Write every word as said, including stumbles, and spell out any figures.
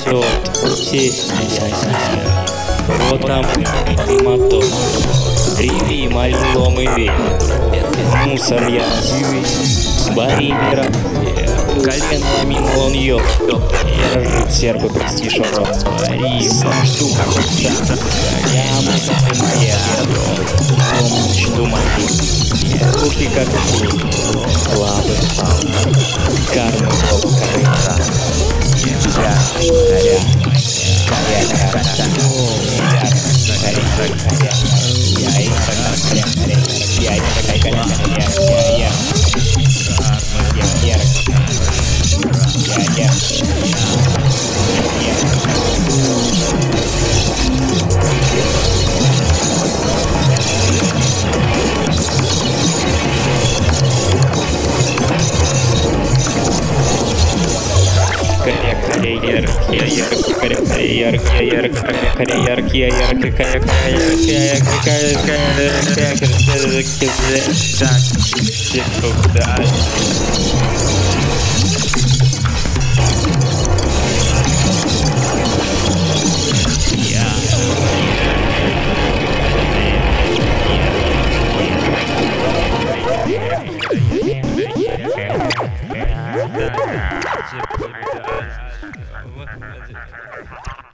Вот здесь вот там мотор. Реви, малилом и ветер. Мусор я с баримера. Колено ламинул он ёб. Я жить сербы престиж урод. Штука хута. Я моя. Мечту мою. Руки как пули. Лапы пал. Карму в корыта. Я горя. Горя, горя, горя. Я их горя, горя. Я их горя, горя, горя. Я, я. Я, я. Я, я. Yeah.